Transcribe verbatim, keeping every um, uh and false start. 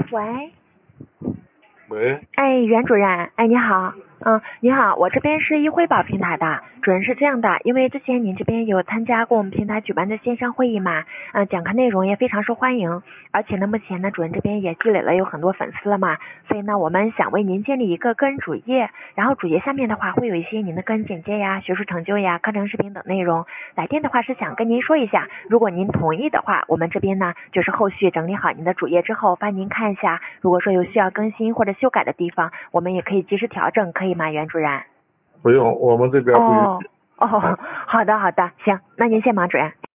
喂， 喂， 哎，袁主任，哎，你好，嗯，你好，我这边是一汇宝平台的，主任是这样的，因为之前您这边有参加过我们平台举办的线上会议嘛，嗯、讲课内容也非常受欢迎，而且呢，目前呢，主任这边也积累了有很多粉丝了嘛，所以呢，我们想为您建立一个个人主页，然后主页下面的话会有一些您的个人简介呀、学术成就呀、课程视频等内容。来电的话是想跟您说一下，如果您同意的话，我们这边呢就是后续整理好您的主页之后，帮您看一下，如果说有需要更新或者修改的地方，我们也可以及时调整，可以吗，袁主任？ 不用，我们这边不允哦许。 哦，好的好的，行，那您先忙，主任。